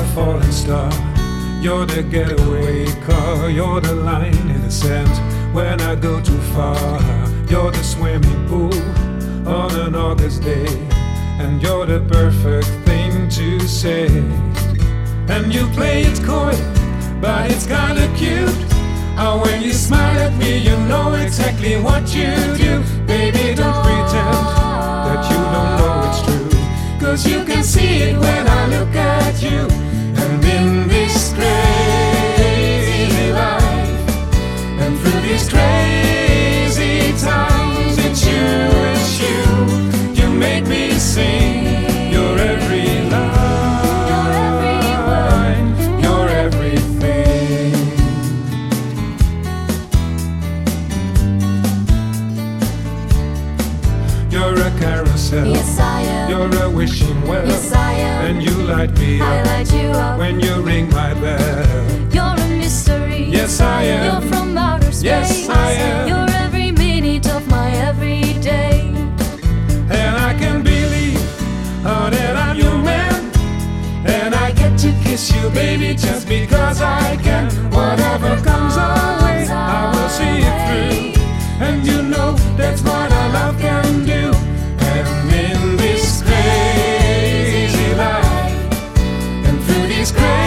falling star. You're the getaway car. You're the line in the sand when I go too far. You're the swimming pool on an August day, and you're the perfect thing to say. And you play it coy, but it's kinda cute. How when you smile at me, you know exactly what you do. Baby, don't pretend that you don't know it's true, 'cause you can see it when I look at you. And in this crazy life, and through these crazy times, it's you, you make me sing. Your every line, your everything. You're a carousel, Yes, I am. you're a wishing well, Yes, I am. and you light me I up light you up. when you ring my bell. You're a mystery. Yes, I am. You're from outer space. Yes, I am. You're every minute of my everyday. And I can believe that I'm your man, and I get to kiss you, baby, just because I can. Whatever comes our way, I will see it through, and you know that's what our love can do. And in this crazy life, and through these crazy